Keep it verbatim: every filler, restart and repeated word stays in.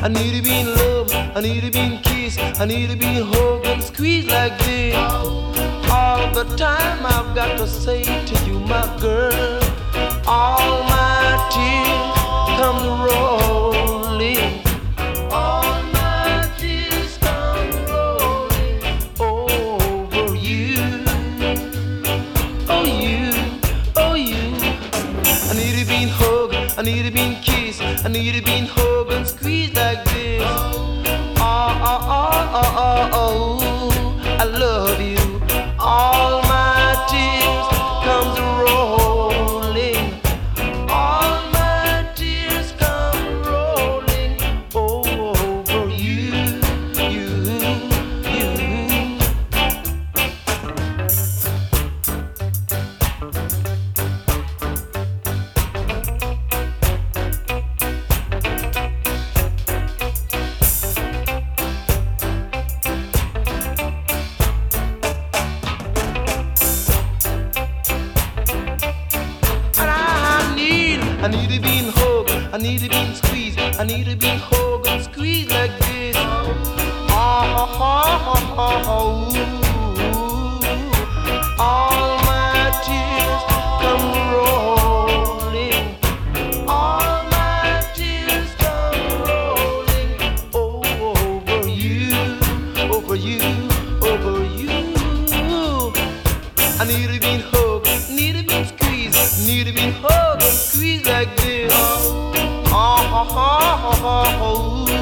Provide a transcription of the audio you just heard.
I need to be in love, I need to be in kiss, I need to be hugged and squeezed like this. All the time I've got to say to you, my girl, all my tears come rolling. All my tears come rolling over you. Oh you, oh you. I need to be in hug, I need to be in kiss, I need to be in hug and squeeze like this. Oh, oh, oh, oh, oh, oh, I love you. All my tears comes rolling. All my tears come rolling over you, you, you. I need to be in hug, I need to be in squeeze, I need to be in hug and squeeze like this. Oh, oh, oh, oh, oh. All my tears come rolling. All my tears come rolling over you, over you, over you. I need to be in hug, need to be in squeeze, need to be in hug and squeeze like this. Oh, oh, oh, oh, oh, oh.